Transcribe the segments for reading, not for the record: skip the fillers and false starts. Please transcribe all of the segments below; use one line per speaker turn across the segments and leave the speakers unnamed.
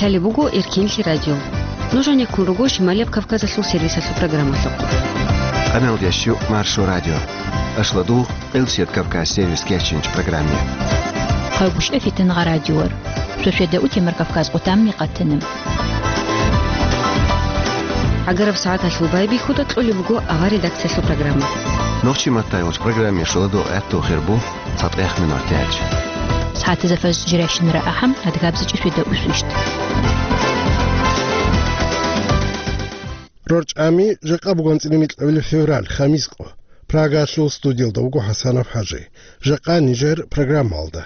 Лалибугу Иркинли радио. Нужен некун ругу Шималев Кавказа слу сервиса слу программа слу.
Анал ящу Маршу радио. Ашладу Элсет Кавказ сервис кешинч программе.
Хавгуш эфитен радиор. Шефеда утимер Кавказ утамми قتنم.
Агаров саат аслу байби худа тлибугу ага редакция слу программа.
Нохчи матайлч программе шладу эту хербу сатрех минутяч.
ساعات زفاز جراشن رأحم هتجابز جسوده وسوشت.
رج أمي جاك أبو جانت نميت أول فبراير خميس قو. براغا شو استوديو دوغو حسنا بحاجي. جاكا نيجر برنامج مالده.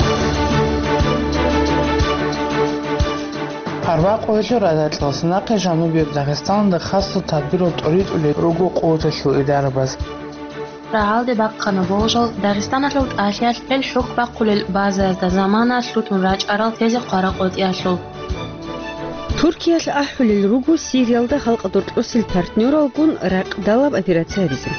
أربع قوات رادات لاسناق جنوبی داغستان ده خاص تدبیر و تورید ولی روگو قوت شو اداره باز.
رعال دي بقى نبوجل داغستان أتلوت آسيات بل شوك بقول البازة زمان أتلوت راج أرال تيزي قارقوت ياشلو
تركيا الأحول الروجو سيريال ده خلق دورتلوس البارتنير وكون راق دالب أبيراتسا ريزم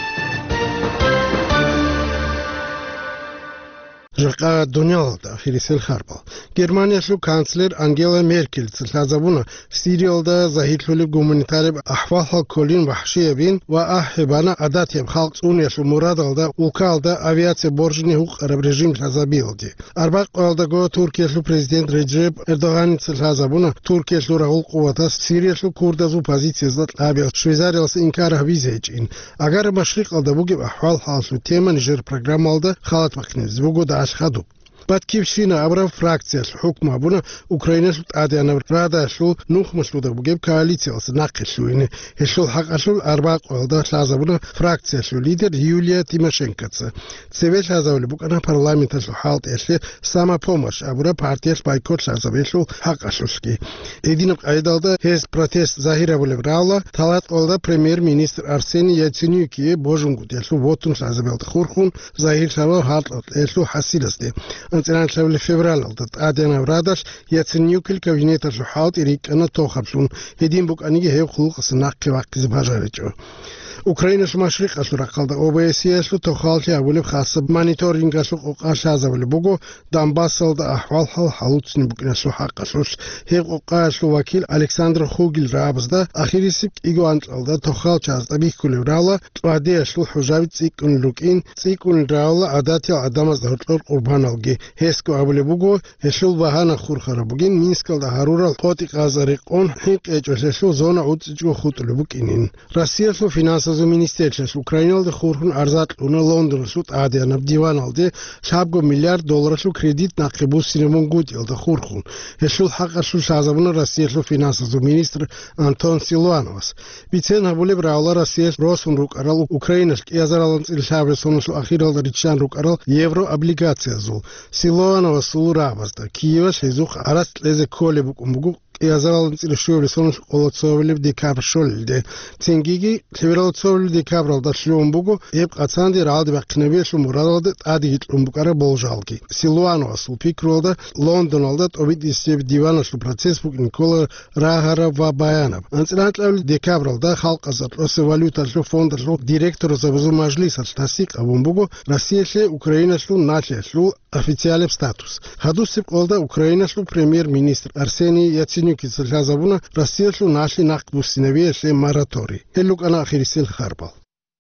جاكا دونيال ده خيريسل خاربال. Германия شو كانسلر أنجيلا ميركل تلازبونا سيريال ده زهيد لولي جومنتارب أحوال كولين وحشية بين وأحبانا عادات يبخلق أونيا شو مراد ده وكال ده أفياتي بورجني هوق عرب رجيم تلازبيل دي. أربع قال ده جو تركيا شو بريزيدنت رجب إردوغان تلازبونا تركيا شو رغول قوة سيريا شو كوردا زو بازيتي زلت لابيل شويزاريا لس إنكار هبيزيجين. أجر مشرق ده بوجب أحوال حال شو تيما نجر برنامج ده خالد مكنيز بوجو ده أشخدو. بعد كيف شينا أبرا فراكسيا الحكم أبونا أوكرانيا شو تعدينا رادا شو نوخ مشلو ده بجيب كاليتي أصلا ناقل شو إنه هشلو الحق شو الأربع قلدا شازبونا فراكسيا شو ليدر يوليا تيماشينكاتس سويش هذا اللي بقى أنا برلمان شو حالت إيش سما بومش أبورا بارتيش بايكوت شازبي شو حق شو شكي إدينا أيضا ده هز بروتست ظاهرة ولا برالا ثلاث قلدا بريمير مينستر أرسيني ياتسينيوكي بوجونغود يشلو ووتون شازبي الخورخون ظاهر شلو حالت يشلو حسيلس ده أنتنا نشوف فبراير أدينا برادش يتسنيوكل كابينيت الجحات إريك أنا توخبشون هدين بوك أنيجي هيو خلق سناق وقت زباجارجو أوكرانيا شو مشرق أشلو رقالدا أوبيسيا شلو توخالتي أولي بخاصة مانيتورينج أشلو قاش هذا ولا بوجو دامباسل دا أحوال حالوتني بوك نشلو حق أشلوش هيو قاش لو وكيل ألكسندر خوغيل رابز دا أخيري سيك إيجو أنتل دا توخالتي أز تبيه كل برالا بعدي أشلو حجابي تسيكون لوكين تسيكون برالا عاداتي العدامز دا هرطور قربان الجي هيسكو أولي بوجو هشلو بهانا خور خرابوجين مينسكال دا هارورا قوتي قازاريقون هيك إيجو زونا عودجو خوت لبوكينين راسيا شلو فينانس زو مينستيرش أوكرانيا ده خورخون أرزات لونه لندن سوت عادي أنا بديوان على شابكو $1,000,000 شو كريديت ناقبوس سينمون جودي على خورخون هشلو الحق شو شازمنا راسيا شلو فينانس زو مينستر أنتون سيلوانوس بيتين هبولي براولا راسيا روسون روك أرال أوكرانيا يزارالنس الشعب سونسو أخيرا دريتشان روك أرال يورو أبليغاتيا زو سيلوانوس سو رابس دا كيوش هزوخ أراست لزي كولي بوكو يزارالنس الشعب سونسو أولوتسوفلي ديكابر شول دي تنجيجي تبرالتسوفلي ديكابر دا شلون بوكو يبقى تاندي رالد بقنبي شو مراد عادي يتلون بوكارا بولجالكي سيلوانوس وبيكرو دا لندن علدت أبيد يستيب ديوان شو بروتست بوك نيكولا راهارا وبايانا أنتلانت الأول ديكابر دا خلق أزر روس فاليوتا شو فوند شو ديريكتور زبزو مجلس التاسيق أبون بوكو روسيا شو أوكرانيا شو ناتشيا شو официальный статус. Хаду сипколда Украина шлу премьер-министр Арсений Яценюк из Жазабуна Россия шлу нашли нахтбустиновее шле мораторий. Эллук ана ахирисил харбал.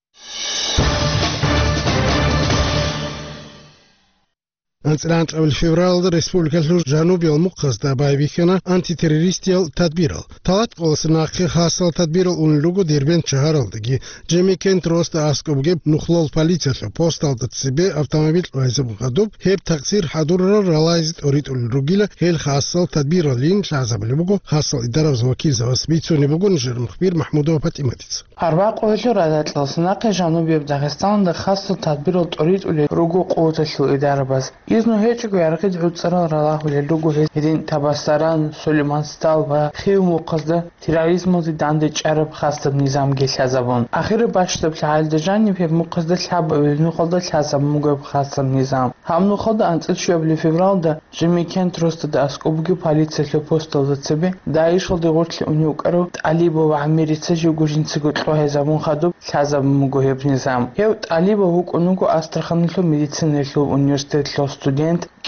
أنت أول فبراير الرئيسبوليكا الجنوبية المقصدة بايبيكنا أنتي تيروريستيال تدبيرال طلعت قوس ناقي خاصة تدبيرال ونلوجو ديربين شهرال دقي جيمي كنت روست أسكو بجيب نخلال باليتيا بوستال تسبي أوتوموبيل ويزب غدوب هيب تقصير حضور رلايزت أريد الرجيلة هي الخاصة تدبيرال لين شعزب اللي بقو خاصة إدارة وكيل زواس بيتوني بقو نجر مخبير محمود وباتيماتيس
أربع قوات رادات لاسناق جنوبية داغستان ده خاصة تدبيرال أريد الرجو قوة شو إدارة بس إذن هيك ويركز عودسرا رلاه وللوجو هدين تبصران سليمان ستال و خيو مقصد تيروريزم ضد عرب خاصة بنظام جيشازبون آخر باشد بحال دجاني في مقصد الحب ونخلد الحسب مجاب خاصة بنظام هم نخلد أنت شبل فبراير ده جيمي كنت روست ده أسكوبجي باليتسل بوستال تسبي دايش خلد قلت لأنيوك أرو عليبا وعميري تسجو جوجين تسجل له زبون خدوب حسب مجاب نظام يوت عليبا وك أنوكو أسترخان له ميديسين له universitet له student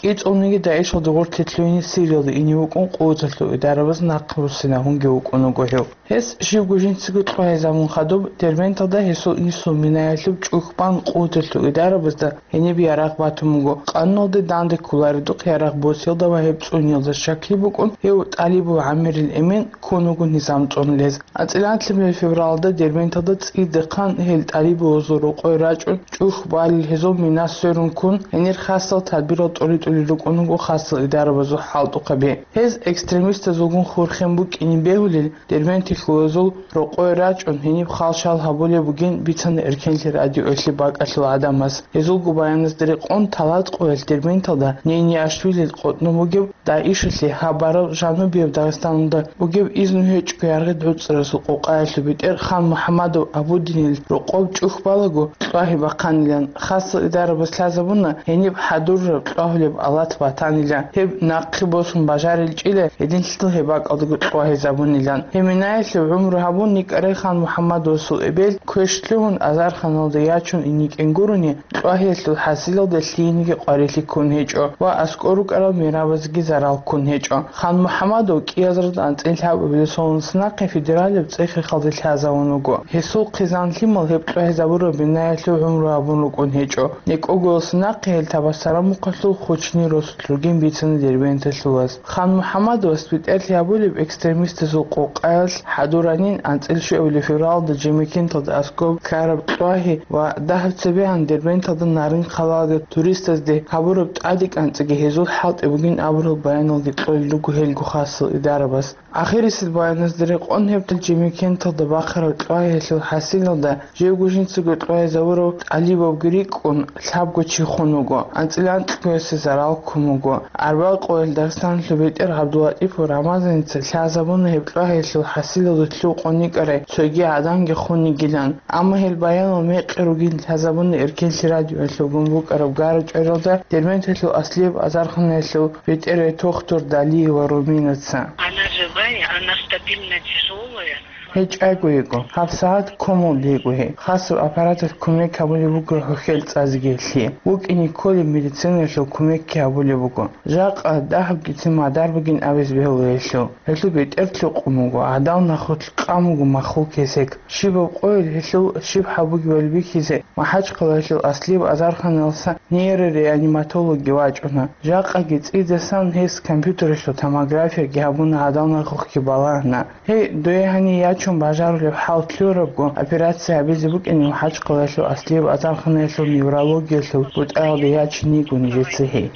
კიწონიგი დაიშო დოგორ თეთლუინი სერიალი ინიუკონ ყოთლუ დარაბას ნაყრუსინა ჰუნგეუკონუგოჰე ეს ჟიგუჟინციგუ ტრაიზამუნ ხადო დერმენტა და ესო ისო მინაიალუ ჭუხპან ყოთლუ დარაბას და ენები არაღბათუმუგო ყანოდე დანდე კულარი დო ხერაღ ბოსილ და ვაჰებ წუნილ და შაქიბუკონ ეუ ტალიბუ ამერილ ემენ ქონუგუ ნიზამწონლეს აწილანთლე ფევრალ და დერმენტა და წიდ ხან ჰელ ტალიბუ ოზორო ყოირაჭუ ჭუხბალი ჰეზო მინასერუნ ქუნ ენერ ხასალ თადბირო ტორიტული რუკონუგო ხასალ დარაბაზო ჰალტუხები ეს ექსტრემისტ ზოგუნ ხურხემბუ კინიბეული დერმენტი ხუზულ როყოირაჭუ ჰინი ხალშალ ჰაბოლე ბუგინ ბიცან ერქენლი რადიო ესი ბაკაშლა ადამას ეზულ გუბაიანს დერე ყონ თალად ყოელ დერმენტა და ნენი აშვილი ყოტნუ მოგებ და იშლი ჰაბარო ჟანუბიებ დაღესტანდა მოგებ იზნუ ჰეჭკი არღე დოწრასო ყოყაიში ბიტერ ხან მუჰამადო აბუდინილ როყობ ჭუხბალაგო ყაჰი ბახანილან ხას დარაბას ლაზაბუნა ენი ჰადურ ყაჰლებ ალათ ბათანილა ჰებ ნაყიბოსუნ ბაჟარილ ჭილე ედინშტო ჰება ყადგუ ყაჰი ზაბუნილან ჰემინაიში უმრ ჰაბუნ ნიკარე ხან მუჰამადო სულ ებელ ქეშლუნ აზარ ხანალდა იაჩუნ ინიკენგურუნი ყაჰი სულ ჰასილო და ლინიგი ყარილი ქუნჰეჭო ვა ასკორუ ყარა მერაბაზგი ზარალ ქუნჰეჭო ხან მუჰამადო კიაზრდან წელჰაბი სონსნა ფედერალებ წეხი ხალდი ლაზაუნუგო ჰესუ ყიზანლი მოლჰებ ყაჰი ზაბურო ბინაიში უმრ ჰაბუნ ქუნჰეჭო ნიკოგოსნა ყელ თაბასარა მუყლუ ხუჩნი როსლუგინ ბიცნ დერბენტესლუას ხან მუჰამადო სპიტელი აბული ექსტრემისტ ზუყო ყალ ჰადურანინ ანწილში ევლი ფევრალ და ჯიმიკინ თოდ ასკო ქარაბ ყაჰი ვა დაჰცები ან დერბენტა და ნარინ ხალადა ტურისტას დე აბურო ტადიკანწგი ჰეზუ ჰალტებუგინ აბურო ბაიანოლდი ყოლუგუ ჰელგუ ხასო დარაბას ახირის ბაიანას დერე ყონჰებდ ჯიმიკინ თოდ ბახარო ყაჰი ჰესუ ჰასინო და ჟეგუჟინცუგუ ყაჰი ზაბურო ალიბობგირი ყონ ლაბგოჩი ხონუგო ანწილან ტკვესე ზარალ ქუმუგო არბა ყოელ დარსთან ლუბიტერ აბდუატიფ რამაზანც ლაზაბუნ ჰებყა ჰესუ ჰასილო დუ ყონიკარე ცოგი ადანგი ხონიგილან ამჰელ ბაიანო მეყრუგინ ლაზაბუნ ერკენში რადიო ჰესუ გუმბუ ყარო გარო ჭერო და დერმენტ ჰესუ ასლიებ აზარხან ჰესუ ბიტერე თოხტურ დალი ვარომინაცა
она живая она стабильно тяжелая
ჰეჭაიგუიგო ჰაფსაათ კომოლიგუი ხასო აპარატის კუმე კაბულიბუგო ხელ წაზგელი უკინი კოლი მედიცინაშო კუმე კაბულიბუგო ჟაყა დაჰგიცი მადარბგინ ავის ბეულეშო ჰესუ ბიტერჩო ყუმუგო ადავ ნახოთ ყამუგო მახულ კესეკ შიბო ყოილ ჰესუ შიბ ჰაბუგი ველბიქიზე მაჰაჭ ყოლაშო ასლიბ აზარხანელსა ნიერე რეანიმატოლოგი ვაჭონა ჟაყა გიწიძესან ჰეს კომპიუტერშო თამაგრაფია გაბუნა ადავ ნახოთ კიბალანა ჰე დოეჰანი ჩონ ბაჟარული ჰალტლურობგო ოპერაცია ბიზიბუკინი ჰაჭ ყოლაშო ასლიებ აზარხანელსო ნევროლოგიასო ბუტალდი აჩნი გუნიჟეცეჰი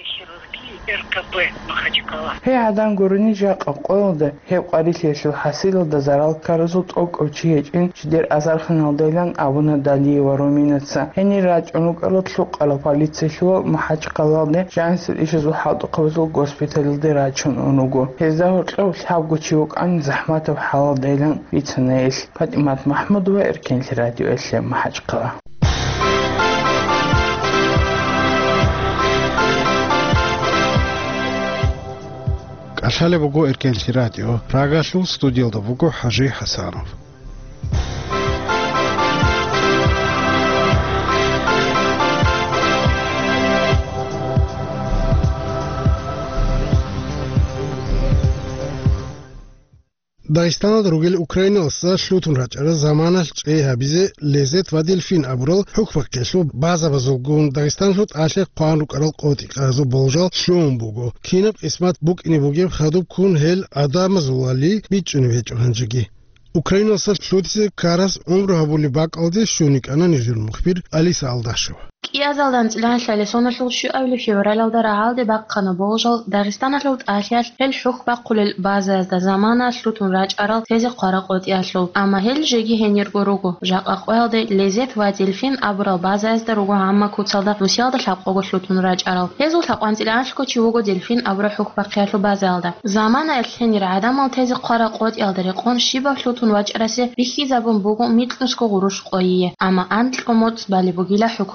РКП Махачкала. Хе адам гурни жаqa qolda hep qarisheshu hasilo da zaral karuzul toqovchi echen shder azarxanaldelan abuna dali varominatsa heni rachunu qalotlu qala politsiyashu Mахачкалалde jansil ishizu haltu qavzul gospitalde rachun unugo hezahur qav habguchi uqan zahmatov halaldelan bitnail Fatimat Mahmudova erkenli radio esle Mахачкала.
Ашале буго эркенчи радио рагашу студиялда буго Хажи Хасанов. Дагестана другел Украина са шлутун рачара заманал чэ хабизе лезет ва дельфин аброл хукфак кешлу база базулгун Дагестан шут аше қанун қарал қоти қазу болжал шлун буго кинаб исмат бук ини бугем хадуб кун хел адам зулали бичуни вечоханжиги Украина са шлутизе карас умру хабули бак алде шуник анан ижул мухбир Алиса Алдашева
Киазалдан цланшале сонашулшу авли февралда раалде баккана болжал Дагестаналут ахял хел шух баккулел база да замана шлутун рач арал тезе қара қот яшлу ама хел жеги хенер горуго жаqa qoyalde lezet va delfin abral bаза да руго амма куцалда русиалда лапқого шлутун рач арал тезу тақанциланшко чивого delfin абра хух баккялу базалда замана элхенер адамал тезе қара қот ялдери қон шиба шлутун рач арасе бихи забун буго митлнуско гуруш қойе ама антлко моц бали богила хукумата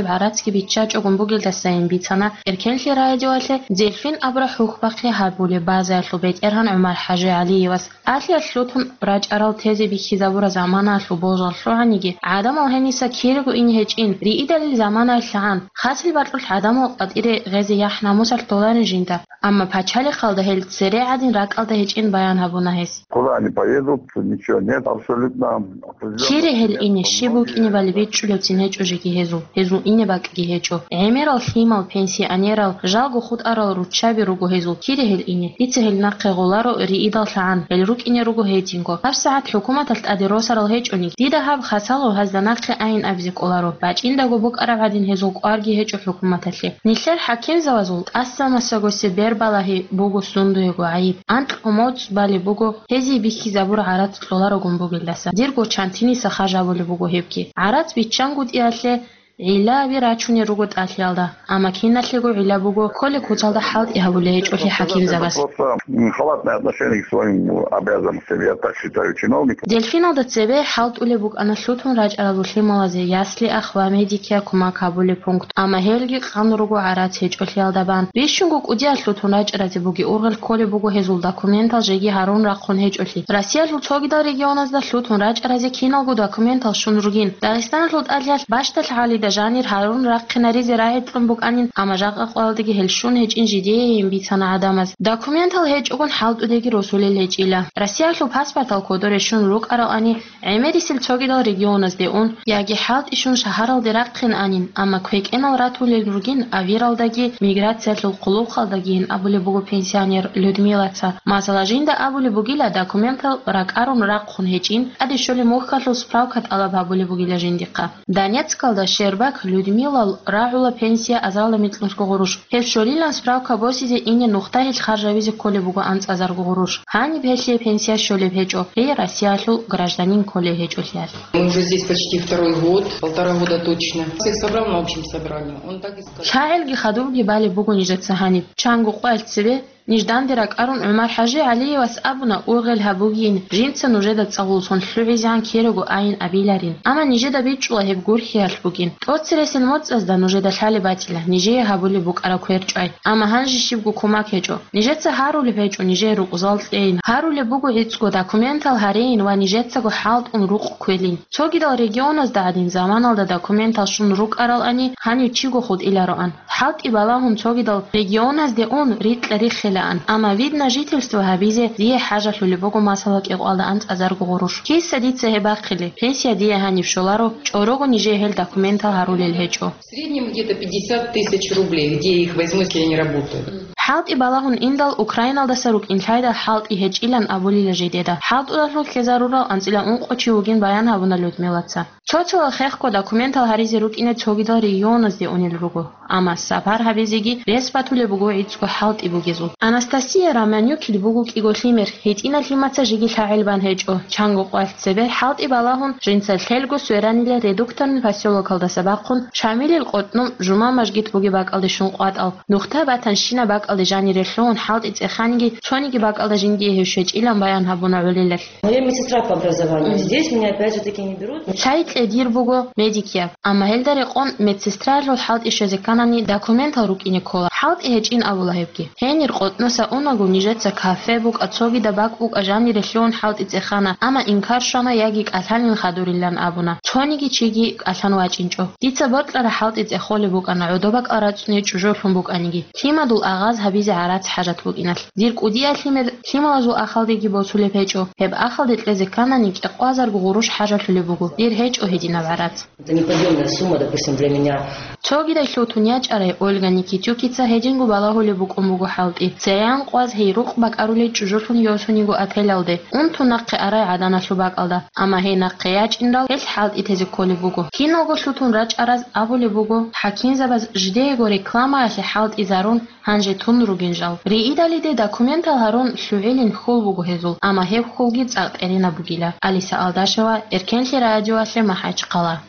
بعراتك بيتشاج أقوم بقول تسين بيتنا إركن في راديوله دلفين أبرا حوق بقي هابولي بازا لبيت إرهن عمر حاجة عليه وس أثلي أسلوتهم راج أرال تيزي بيكي زبورة زمانة لبوزا لعنيجي عدم وهني سكيرجو إني هجين ريدا للزمانة لعن خاصل برضو عدم وقت إيري غزي يحنا مسل طولان جنتا أما بحالي خالده هل سريع عدين راك ألده هجين بيان هبونا هس
Куда они поедут, ничего нет, абсолютно.
كيري هل إني الشبوك إني بالبيت شلو تنهج أجيكي هزو إني باكي هجو عمير الخيمة البنسي أنيرال جالغو خود أرال روتشابي روغو هزو كيري هل إني ليتهل نقي غولارو ريدا لعن الروك إني روغو هيتينكو هف ساعات حكومة الأديروس رال هيج أنيك ديدا هاب خسالو هزدا نقل أين أبزيك أولارو باج إن داغو بوك أراب عدين هزوك أرغي هجو حكومة تلي نيشلر حكيم زوازولت أسا مساغو سبير بالاهي بوغو سندو يغو عيب أنت قموت بالي بوغو هزي بيكي زابور عرات لولارو غنبوغ اللسا ديرغو چانتيني سخاجا بولي بوغو هيبكي عرات بيچانگود إيالي علا بيراتشوني روغوت أتليالدا أما كينا تلقو علا بوغو كل كوتالدا حالت إهابولي هيج أولي حكيم زباس
Халатное отношение к своим обязанностям, я так считаю, чиновникам.
Дельфинал да цебе халт уле бук анаслутун раج аралушли малазе ясли ахва медикия кума кабули пункт. Ама хелги қанругу арат хеч улиалдабан. Бишунгук уди аслутун раж аразе буги ургал коли бугу хезул документал жеги харун рақун хеч ули. Россия лутоги да регионазда слутун раж аразе киналгу документал шунругин. Дагестан лут алиял баштал хали да жанир харун раққинаризе раҳетлун бук анин ама жақ ақвалдиги хелшун хеч инжидие им битана адамаз. Документал هج أكون حالت أديك رسول الهج إلى روسيا لو باسبورت الكودورشون روك أراني عمري سلتوجي دا ريجيونز دهون ياجي حالت إشون شهر الدرقين أنين أما كويك إن الراتول الروجين أفيرال داجي ميجرات القلوب خالداجين أبو لبوجو بنسيانير لودميلا تا مثلا دا أبو لبوجيلا داكومنتال راك أرون راقون هجين أدي شولي مخكلو سبراوكات على أبو لبوجيلا جندقة دانيتسكال دا شيرباك لودميلا راعولا بنسيا أزال مثل كغروش هل شولي لان سبراوكا بوسي إني نقطة هل خارجويز كل بوجو أنت أزار غروش هاني بهشلي بنسيا شولي بهجو هي Россия лу гражданин коли هج أشياء.
Мы уже здесь почти второй год, 1,5 года точно. Всех собрал на общем собрании. Он так и сказал.
شاعر خدوم جبال بوجو نجت سهاني. چانگو قالت سبه نجدان درك أرون عمر حاجة عليه وسأبنا أوغل هبوجين جنس نجدة تصغلصون حلوزان كيرجو عين أبيلارين أما نجدة بيتشوا هبجور خيال بوجين توتسرس الموت أزدا نجدة حال باتله نجيه هبولي بوك أراكويرجاي أما هنج شيبجو كوماك هجو نجت سهارو لبيجو نجيه رقزالت إين هارو لبوجو هيتسكو داكومنتال هارين ونجت سجو حالت أن روق كويلين توجد الريجيون أزدا عدين زمان على داكومنتال شون روق أرال أني هني تشيجو خود إلى رأن حالت إبلاهم توجد الريجيون أزدا أن ريت لريخ أما видно жительство Хабизе дие حاجة любого масалак иғалда ант азар гуруш. Кейс садится хебақили. Пенсия дие хани в шолару, чорого ниже хел документал харулил хечо.
В среднем где-то 50 000 рублей, где их возьму, если они работают.
حالت إبلاغون إندل أوكرانيا دسروك إنشايدا حالت إهج إلان أبولي لجديدا حالت أدخل كزارورا أنزلا أنقوشي وجين بيان هبونا لودميلاتسا توتو الخيخكو داكومنتال هاريزي روك إنه توغيدا ريونز دي أونيل روغو أما السفر هبيزيجي ريسباتو لبوغو إيتسكو حالت إبوغيزو أناستاسيا رامانيو كيلبوغو كيغوشيمر هيت إنا ليماتسا جيجي تعيلبان هجو چانگو قوالت سبه حالت إبلاغون جنسل خلقو سويراني لريدوكترن فاسيولوكال دسباقون شامل القطنم جمع مجگيت بوغي باق ألدشون قوات أل نقطة باتنشينا باق لجاني ريخلون حالت إتخانيجي تونيجي باق ألدجينجي هشوش إلان بيان هبونا عليلر
Я медсестра по образованию. Здесь меня опять же таки не берут.
شايت لدير بوغو ميديكيا أما هل قون مدسسترار رو حالت إشوزكاناني داكومنتال روك إني كولا حالت إهج إن أولا هبكي هيني رقوت نسا أوناغو نيجتسا كافي بوك أتصوغي دباك بوك أجاني رخلون حالت إتخانا أما إنكار شانا ياجيك أتحالين خادور اللان أبونا تونيجي چيجي أتحان واجينجو ديتسا بطلر حالت إتخولي بوك أنا عدوباك أراتسوني چجورفون بوك أنيجي كيما دول أغاز هبيزي عرات حاجات بوك إنال دير كوديا كيما لازو أخال ديجي بوصولي بيجو هب أخال ديت لزكانانيك إقوازر بغروش حاجات لبوغو دير هيج أهدينا بعرات
Это неподъемная сумма, допустим, для меня.
توغيدا شلوتونياج أري أولغا نيكيتيوكيتسا هيجينغو بالاهو لبوك أموغو حالتي تسيان قواز هي روق باك أرولي چجورفون يوسونيغو أتهلالدي اون تو نقي أري عدانا شلوباك ألدا أما هي نقياج إندال هل حالت إتزيكو لبوغو كينوغو شلوتون راج أراز أبو لبوغو حاكين زباز جديغو ريكلاما أشي حالت إزارون هنجي تون روغينجال ريئيدالي دي داكومنتال هارون شلوعيلين خول بوغو هزول أما هيب خولغي تساقت إرينا بوغيلا أليسا ألداشوا إركنشي راديو أسلي محاج قلا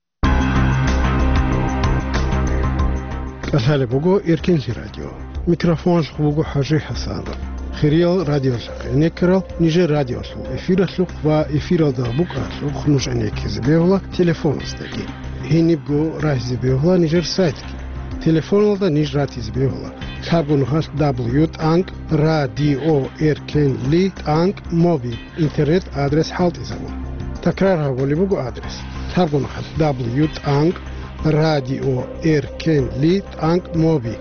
أهلا بوغو إركنشي راديو ميكروفون بوغو حاجي حسان خيريال راديو لك نكرل نيجي راديو لو إفيرة لك وإفيرة دا بوك لك نوش أنيكي زبيولا تليفون استاكي هینیبگو رایزی بیوهلا نیجر سایت کی تلفونالدا نیج راتیز بیوهلا خابونخاس w.ang radio erkenli ang mobi internet adres halt izabun تكرار هقولي بقو أدرس تابعون خد w.ang radio erkenli ang mobi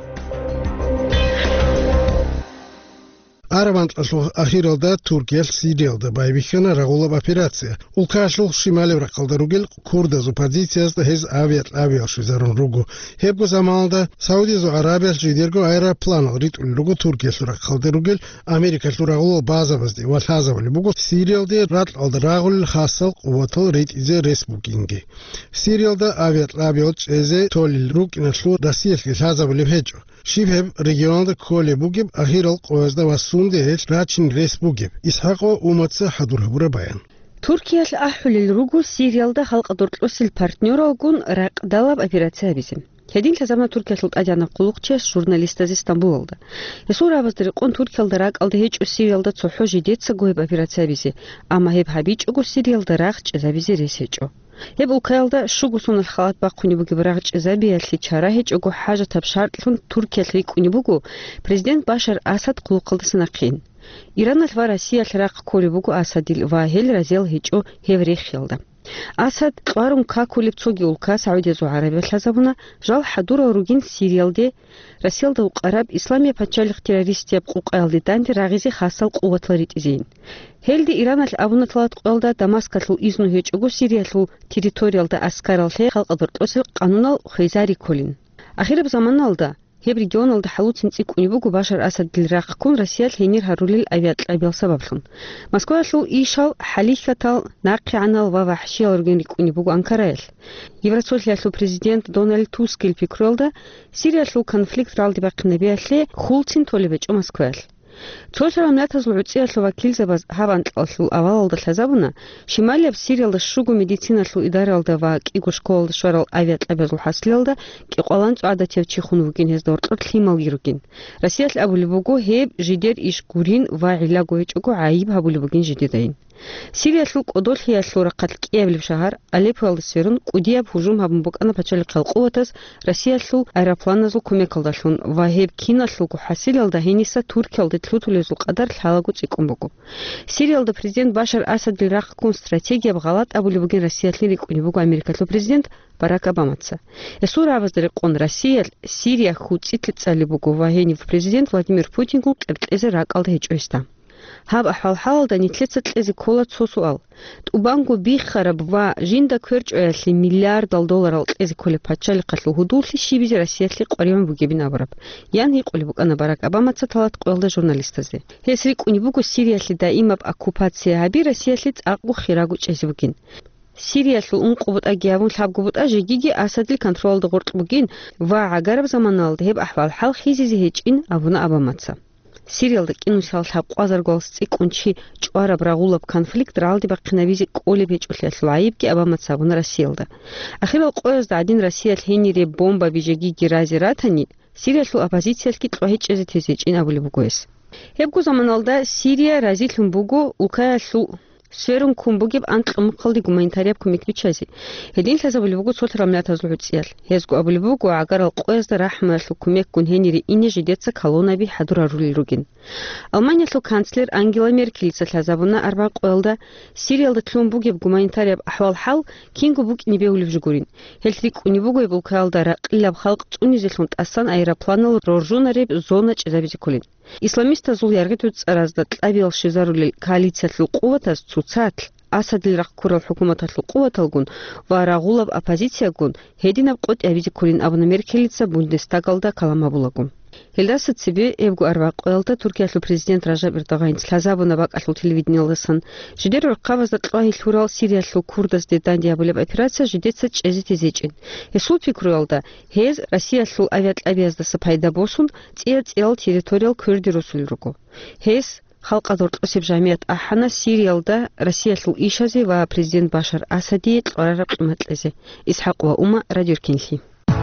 Аравант ахиралда Туркия сириалда байбихана рагулаб операция. Улкашлул шимали ракалдаругел курдазу позициясда хез авиашвизарун ругу. Хебгу заманда Саудизу Арабия жидерго аэроплан рит ругу Туркия ракалдаругел Америка рагул базабазди ватазавли бугу сириалда рат алдарагул хасал куватал рит изе республикинги. Сириалда авиач эзе толил рук инашлу Россияльки хазавли хеджо. Шибхеб регионалда коле бугеб ахирал қоязда васунде рачин рес бугеб. Исхақо уматса хадурхабура баян.
Туркия ахулил ругу Сириалда халқадуртлусил партнер алгун рақдалаб операция бизим. Хедин лазамна Туркия лут адяна қулуқчес журналистаз Истанбулда. Есура аваздырықон Туркиялда рақалда хеч Сириалда цохо жидетса гойб операция бизи. Ама хеб хабич угу Сириалда рақч забизи ресечо. Хеб Украинада шугусун алхалат бақуни буги брагч забиялли чара хеч угу хажа табшартлун Туркия ликуни бугу президент Башар Асад қулуқалдасына қин. Иран алва Россия лрaq коли бугу Асадил ва хел разел хечо хеврехилда. Асад қварун какулип цоги улка Саудизу Арабия лазабуна жал хадура ругин Сириалде Россиялда уқараб Исламия патчалиқ террористия қуқайлди данди рағизи хасал қуватларит изин. Хелди Иран ал абунатлат қойлда Дамаскатлу изну хеч угу Сириялу территориалда аскарал хе халқадыртлоси қанунал хизари колин. Ахираб заманалда Хеб регионалда халуцин цикуни бугу Башар Асад дилрaq кун Россия хенир харулил авиал сабаблун. Москва лу ишал халихатал нақианал ва вахши орген рикуни бугу Анкараэл. Евросоюз президент Дональд Туск илпикролда Сирия лу конфликт ралди бақинабиалле хулцин толебеч Москваэл. Цолсарам латазлу уциаллу вакилзабаз хавантлаллу авалалда лазабуна Шималия в Сириалда шугу медициналлу идаралда ва кигу школда шварал авиатлабазлу хаслилда ки қоланцу адатевчи хунвугин хездортлут лимал гиругин. Россия абулибугу хеб жидер иш гурин ва илагу хечугу аиб абулибугин жидедаин. Сирия лу қодол хияллу рақат киевлив шахар Алеппо сферун кудияб хужум хабмбук ана пачали қалқуатас Россия лу аэропланазлу кумекалдалун ва хеб киналлу хасилалда хениса Туркиялда тлутулезу қадар халагу цикумбугу. Сириалда президент Башар Асад дилрaq кун стратегия бғалат абулибугин Россия лирик унибугу Америкатлу президент Барак Обамаца. Эсура аваздырықон Россия Сирия хуцитли цалибугу ва хенив президент Владимир Путин гу қертлезе рақалда хечойста. Хаб ахалхалда нитлецэтлэзи колат сосуал. Тубангу бихараб ва жинда кверч оясли миллиард долларал эзи коле пачали qatlу худулли шибизи Россиятли қорим бугебин абараб. Ян хиқоли букана Барак Обамаца талат қойлда журналистази. Хесри кунибугу Сириятли даимаб оккупация аби Россиятли цақу хирагу чези бугин. Сириялу унқубут агиявун лабгубут ажигиги Асадли контролда ғурт бугин ва агараб заманалда хеб ахвал хал хизизи хечин абуна Обамаца. Сириалда кинусал хаб ყვაზარგვალს წიკუნჩი ჭვარა ბრაღულობ კონფლიქტ რალდი ბახნავიზი ყოლი ბეჭულეს ლაიბკი აბამაც საბუნა Россиялда. Ახლა ყოეს და ადინ Россия ჰენირი ბომბა ბიჟეგი გირაზი რათანი Сириялу оппозициялки тлоჰичэзи тезечин абулибугуэс. Хебгу заманалда Сирия разилхун бугу укаялу сферун кумбугиб антлумқалди гуманитарияб кумиквичази. Хедин лазабулибугу цолтрамлятазлу хуциял. Хезгу абулибугу агарал қоязда рахмаллу кумек кун хенири ине жидетса колонаби хадура рулиругин. Алманиялу канцлер Ангела Меркель лазабуна арба қоялда Сириалда тлумбугиб гуманитарияб ахвал хал кингу бук нибеулив жугурин. Хелтрик унибугу булкалда рақилаб халқ цунизелхун асан аэропланал роржунареб зона чезабизи кулин. Исламиста зул яргетуц аразда тлабил шизарулил коалициялу қуватас цуцатл Асадилрaq курал хукуматалу қуваталгун ва рағулаб оппозициягун хединаб қот абизи кулин абуна Меркелица Бундестагалда каламабулагун. Хелдаса цибе евгу арва қоялда Туркиялу президент Ражаб Эрдоған лазабуна бақалу телевидениялдасан жидер орқавазда тлуахи лурал Сириялу курдас дедandi абулеб операция жидетса чези тезечин. Есул пикруялда хез Россиялу авиатлабияздаса пайда босун циял территориал курди русулругу. Хез халқадортлусиб жамият ахана Сириалда Россиялу ишази ва президент Башар Асади тлуарараб қиматлезе. Исхақ ва ума радиоркинли.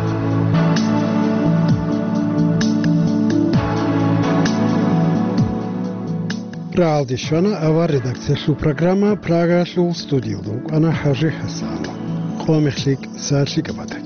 Ралди Шана, ава редакция шу программа Прага шу студио. Она Хажи Хасан. قومخليك سارشي قبطك